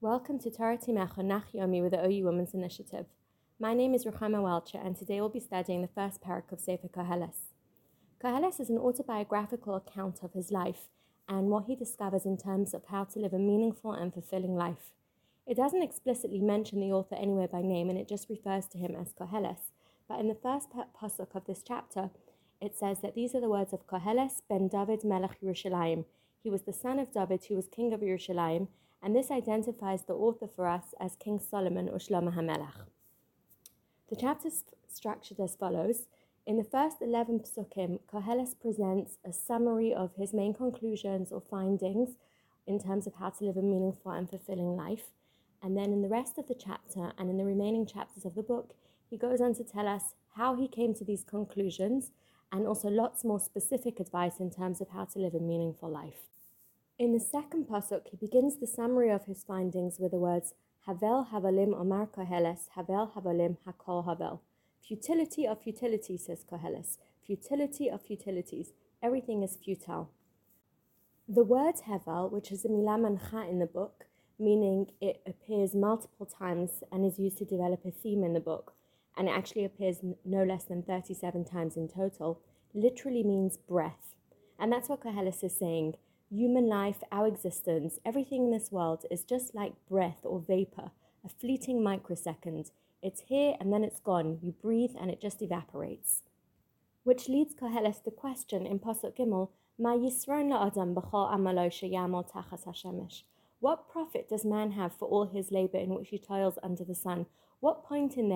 Welcome to Torah Timecha Nach Yomi with the OU Women's Initiative. My name is Ruchama Welcher, and today we'll be studying the first parak of Sefer Koheles. Koheles is an autobiographical account of his life and what he discovers in terms of how to live a meaningful and fulfilling life. It doesn't explicitly mention the author anywhere by name, and it just refers to him as Koheles. But in the first pasuk of this chapter, it says that these are the words of Koheles ben David Melech Yerushalayim. He was the son of David, who was king of Yerushalayim, and this identifies the author for us as King Solomon or Shlomo HaMelech. The chapter is structured as follows. In the first 11 psukim, Koheles presents a summary of his main conclusions or findings in terms of how to live a meaningful and fulfilling life. And then in the rest of the chapter and in the remaining chapters of the book, he goes on to tell us how he came to these conclusions and also lots more specific advice in terms of how to live a meaningful life. In the second pasuk, he begins the summary of his findings with the words, Havel Havalim Omar Koheles, Havel Havalim Hakol Havel. Futility of futility, says Koheles. Futility of futilities. Everything is futile. The word Havel, which is a milah mancha in the book, meaning it appears multiple times and is used to develop a theme in the book, and it actually appears no less than 37 times in total, literally means breath. And that's what Koheles is saying. Human life, our existence, everything in this world is just like breath or vapor, a fleeting microsecond. It's here and then it's gone. You breathe and it just evaporates. Which leads Koheles to question in Pasuk Gimel, Ma yisron la'adam b'chol amalo sheyamol tachas hashemesh. What profit does man have for all his labor in which he toils under the sun? What point is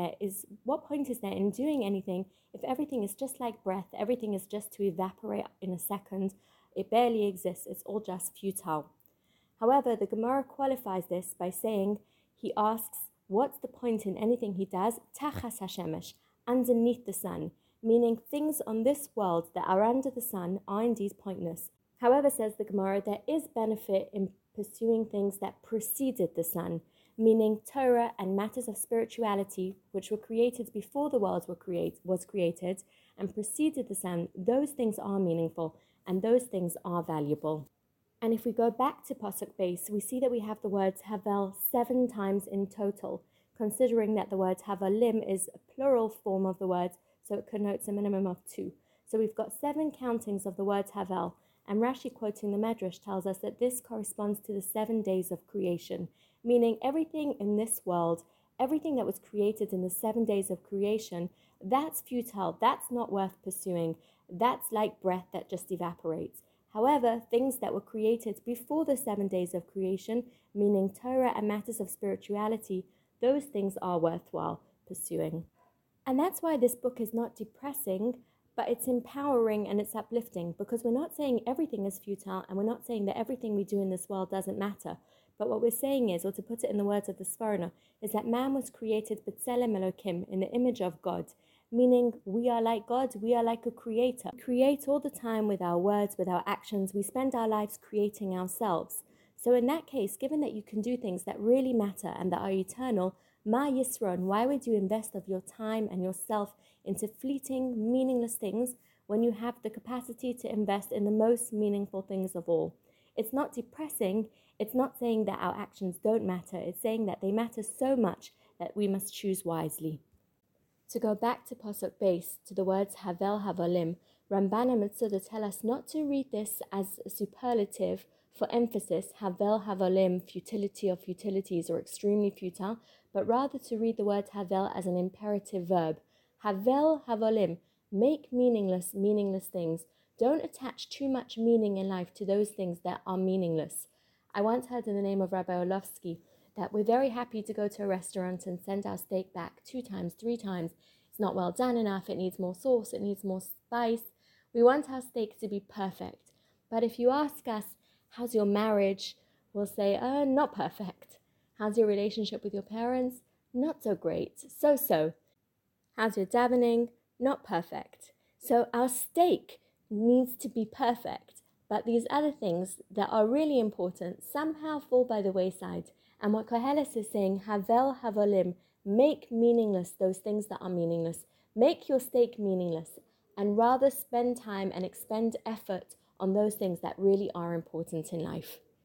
there in doing anything if everything is just like breath, everything is just to evaporate in a second? It barely exists, it's all just futile. However, the Gemara qualifies this by saying, he asks, what's the point in anything he does? Tachas hashemesh, underneath the sun, meaning things on this world that are under the sun are indeed pointless. However, says the Gemara, there is benefit in pursuing things that preceded the sun, meaning Torah and matters of spirituality, which were created before the world was created and preceded the sun. Those things are meaningful and those things are valuable. And if we go back to Pasuk base, we see that we have the words Havel 7 times in total, considering that the word Havalim is a plural form of the word, so it connotes a minimum of 2. So we've got 7 countings of the word Havel, and Rashi, quoting the Medrash, tells us that this corresponds to the 7 days of creation, meaning everything in this world, everything that was created in the 7 days of creation, that's futile, that's not worth pursuing, that's like breath that just evaporates. However, things that were created before the 7 days of creation, meaning Torah and matters of spirituality, those things are worthwhile pursuing. And that's why this book is not depressing, but it's empowering and it's uplifting, because we're not saying everything is futile and we're not saying that everything we do in this world doesn't matter. But what we're saying is, or to put it in the words of the Sforno, is that man was created b'tselem Elokim, in the image of God, meaning we are like God, we are like a creator. We create all the time with our words, with our actions. We spend our lives creating ourselves. So in that case, given that you can do things that really matter and that are eternal, Ma Yisron, why would you invest of your time and yourself into fleeting, meaningless things when you have the capacity to invest in the most meaningful things of all? It's not depressing. It's not saying that our actions don't matter. It's saying that they matter so much that we must choose wisely. To go back to Pasuk base, to the words Havel Havalim, Ramban and Metzudah tell us not to read this as a superlative for emphasis, Havel Havalim, futility of futilities or extremely futile, but rather to read the word Havel as an imperative verb. Havel Havalim, make meaningless things. Don't attach too much meaning in life to those things that are meaningless. I once heard in the name of Rabbi Orlovsky that we're very happy to go to a restaurant and send our steak back 2 times, 3 times. It's not well done enough, it needs more sauce, it needs more spice. We want our steak to be perfect. But if you ask us, how's your marriage? We'll say, not perfect. How's your relationship with your parents? Not so great, so-so. How's your davening? Not perfect. So our steak needs to be perfect, but these other things that are really important somehow fall by the wayside. And what Koheles is saying, Havel Havalim, make meaningless those things that are meaningless. Make your steak meaningless, and rather spend time and expend effort on those things that really are important in life.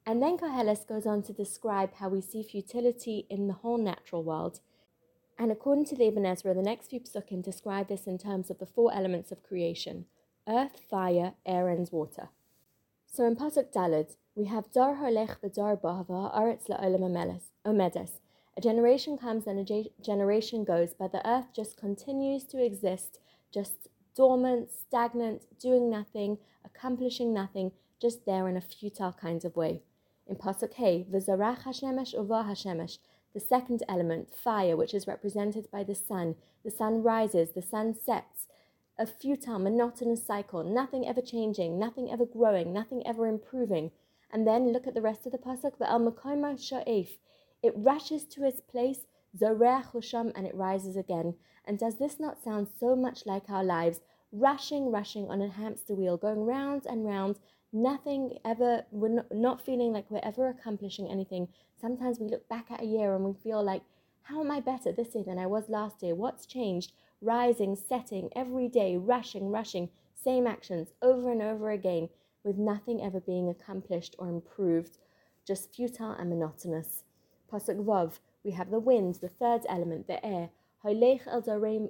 And then Koheles goes on to describe how we see futility in the whole natural world. And according to the Ibn Ezra, the next few psukim describe this in terms of the four elements of creation: earth, fire, air, and water. So in Pasuk Daled, we have Dar Holech v'Dar Ba v'Haaretz la'olam omedes. A generation comes and a generation goes, but the earth just continues to exist, just dormant, stagnant, doing nothing, accomplishing nothing, just there in a futile kind of way. In Pasuk Hey, v'Zarach Hashemesh uva Hashemesh, the second element, fire, which is represented by the sun. The sun rises, the sun sets. A futile, monotonous cycle, nothing ever changing, nothing ever growing, nothing ever improving. And then look at the rest of the pasuk, Ve'al Makomo Sha'ef. It rushes to its place, Zoreach Husham, and it rises again. And does this not sound so much like our lives? Rushing on a hamster wheel, going round and round, nothing ever, we're not feeling like we're ever accomplishing anything. Sometimes we look back at a year and we feel like, how am I better this year than I was last year? What's changed? Rising, setting, every day, rushing, same actions over and over again, with nothing ever being accomplished or improved, just futile and monotonous. Pasuk Vav, we have the wind, the third element, the air. Hoylech el daraim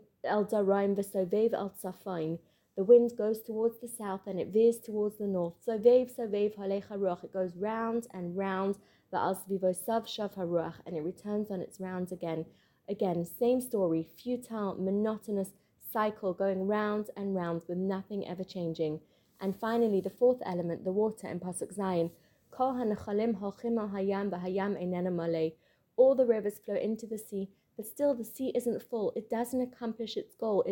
v'sovev el tzafain. The wind goes towards the south and it veers towards the north. Sovev holech haruach. It goes round and round. Va'al svivosav shav haruach, and it returns on its rounds again. Again, same story, futile, monotonous cycle going round and round with nothing ever changing. And finally, the fourth element, the water in Pasuk Zayin. Kol hanachalim holchim al hayam v'hayam einena malei. All the rivers flow into the sea, but still the sea isn't full. It doesn't accomplish its goal.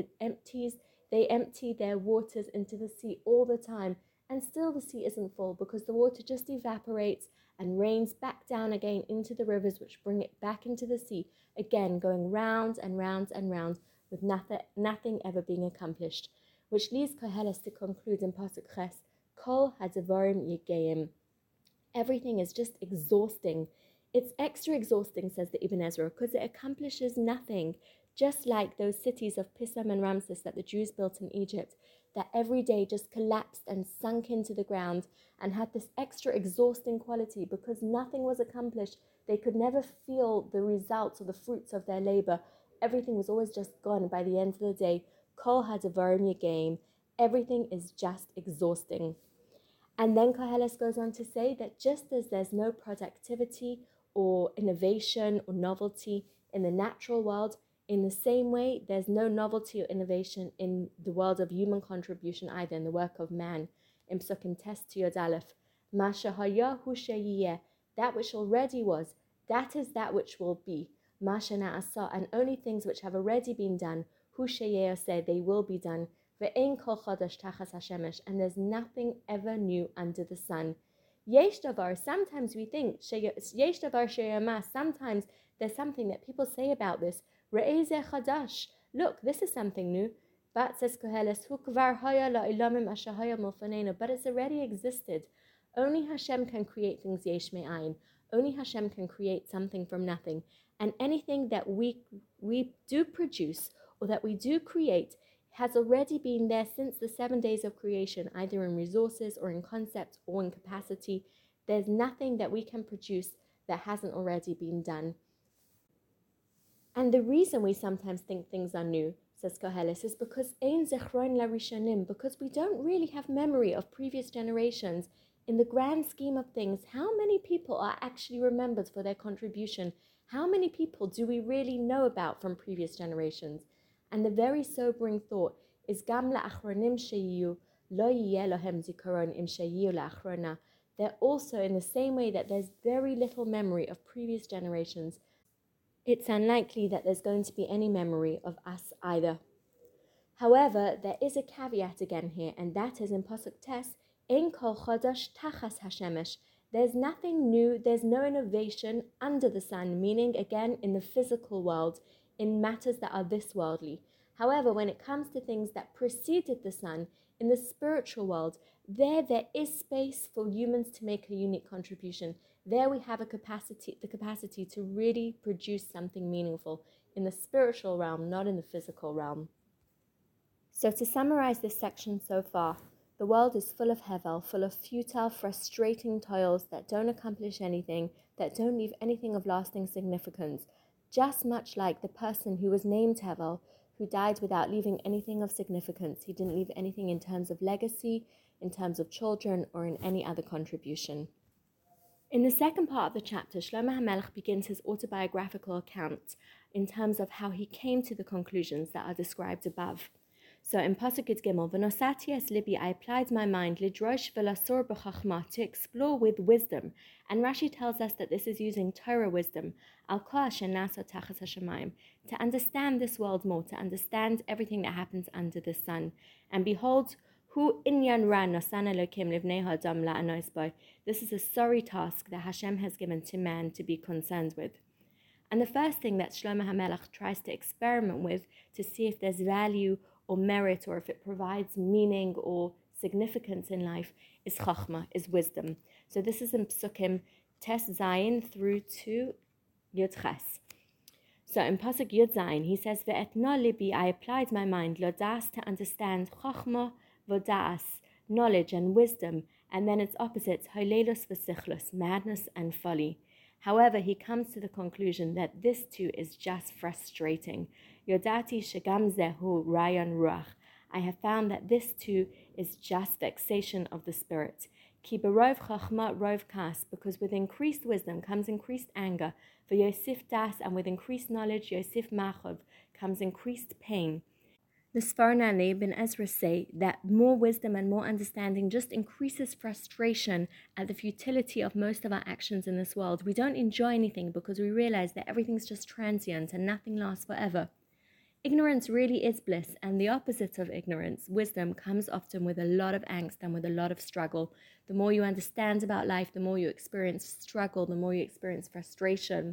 They empty their waters into the sea all the time, and still the sea isn't full because the water just evaporates and rains back down again into the rivers, which bring it back into the sea, again going round and round and round with nothing ever being accomplished. Which leads Koheles to conclude in Pasuk Ches, Kol hadavarim yigeim. Everything is just exhausting. It's extra exhausting, says the Ibn Ezra, because it accomplishes nothing. Just like those cities of Pisam and Ramses that the Jews built in Egypt, that every day just collapsed and sunk into the ground and had this extra exhausting quality because nothing was accomplished. They could never feel the results or the fruits of their labor. Everything was always just gone by the end of the day. Kol hadavarim yigeim. Everything is just exhausting. And then Koheles goes on to say that just as there's no productivity or innovation or novelty in the natural world, in the same way, there's no novelty or innovation in the world of human contribution either, in the work of man. In Psukim Tes Yod Aleph, Ma shehaya hu sheyiyeh, that which already was, that is that which will be. Ma shena'asa, and only things which have already been done, hu sheyeh said they will be done. Ve'ein kol chodesh tachas hashemesh, and there's nothing ever new under the sun. Yesh davar, sometimes we think, yesh davar sheyama, sometimes there's something that people say about this. Re'ezeh chadash, look, this is something new. But says Koheles, hu kvar haya la'ilamim ashahaya milfanenu, but it's already existed. Only Hashem can create things yesh me'ayin. Only Hashem can create something from nothing. And anything that we do produce or that we do create has already been there since the 7 days of creation, either in resources or in concept or in capacity. There's nothing that we can produce that hasn't already been done. And the reason we sometimes think things are new, says Koheles, is because ein zechron larishanim, because we don't really have memory of previous generations. In the grand scheme of things, how many people are actually remembered for their contribution? How many people do we really know about from previous generations? And the very sobering thought is Gam la'achronim sheyu lo yiyeh lohem zikaron im sheyu la'achrona. They're also in the same way that there's very little memory of previous generations. It's unlikely that there's going to be any memory of us either. However, there is a caveat again here, and that is in Pasuk Tes, Ein kol chodesh tachas hashemesh. There's nothing new, there's no innovation under the sun, meaning again in the physical world, in matters that are this worldly. However, when it comes to things that preceded the sun, in the spiritual world, there is space for humans to make a unique contribution. There we have the capacity to really produce something meaningful in the spiritual realm, not in the physical realm. So to summarize this section so far, The world is full of hevel, full of futile, frustrating toils that don't accomplish anything, that don't leave anything of lasting significance, just much like the person who was named Hevel, who died without leaving anything of significance. He didn't leave anything in terms of legacy, in terms of children, or in any other contribution. In the second part of the chapter, Shlomo HaMelech begins his autobiographical account in terms of how he came to the conclusions that are described above. So in Pasuk Yud Gimel, V'nosati es libi, I applied my mind, lidrosh v'lasor b'chachma, to explore with wisdom. And Rashi tells us that this is using Torah wisdom, al kol asher nasa tachas hashamayim, to understand this world more, to understand everything that happens under the sun. And behold, hu inyan ra nosan Elokim livnei ha'adam la'anos bo. This is a sorry task that Hashem has given to man to be concerned with. And the first thing that Shlomo HaMelech tries to experiment with to see if there's value or merit, or if it provides meaning or significance in life, is chachma, is wisdom. So this is in Psukim Tes Zayin through to Yud Ches. So in Pasuk Yud Zayin, he says, Ve'etna libi, I applied my mind, lodas, to understand chachma, vodas, knowledge and wisdom, and then its opposites, holelus v'sichlus, madness and folly. However, he comes to the conclusion that this too is just frustrating. Yodati shegam zehu rayon ruach. I have found that this too is just vexation of the spirit. Ki berov chachma rov kas, because with increased wisdom comes increased anger. For Yosef das, and with increased knowledge, Yosef machov, comes increased pain. The Sfarnani Ibn Ezra say that more wisdom and more understanding just increases frustration at the futility of most of our actions in this world. We don't enjoy anything because we realize that everything's just transient and nothing lasts forever. Ignorance really is bliss, and the opposite of ignorance, wisdom, comes often with a lot of angst and with a lot of struggle. The more you understand about life, the more you experience struggle, the more you experience frustration.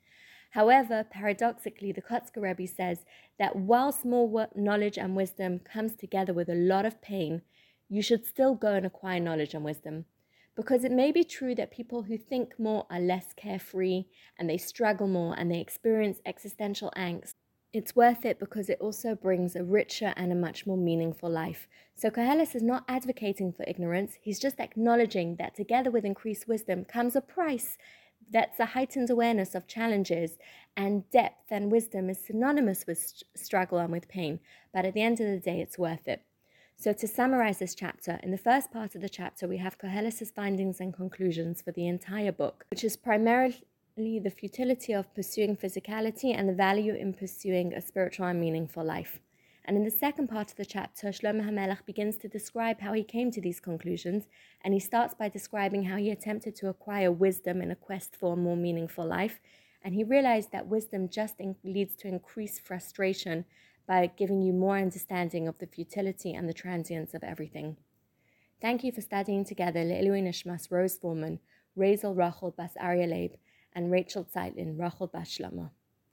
However, paradoxically, the Kotzker Rebbe says that whilst more knowledge and wisdom comes together with a lot of pain, you should still go and acquire knowledge and wisdom. Because it may be true that people who think more are less carefree, and they struggle more, and they experience existential angst. It's worth it because it also brings a richer and a much more meaningful life. So Koheles is not advocating for ignorance, he's just acknowledging that together with increased wisdom comes a price. That's a heightened awareness of challenges, and depth and wisdom is synonymous with struggle and with pain, but at the end of the day, it's worth it. So to summarize this chapter, in the first part of the chapter, we have Koheles' findings and conclusions for the entire book, which is primarily the futility of pursuing physicality and the value in pursuing a spiritual and meaningful life. And in the second part of the chapter, Shlomo HaMelech begins to describe how he came to these conclusions, and he starts by describing how he attempted to acquire wisdom in a quest for a more meaningful life, and he realized that wisdom just leads to increased frustration by giving you more understanding of the futility and the transience of everything. Thank you for studying together Le'ilui Nishmas Rose Foreman, Razel Rachel Bas Arya Leib, and Rachel Zeitlin Rachel Bas Shlomo.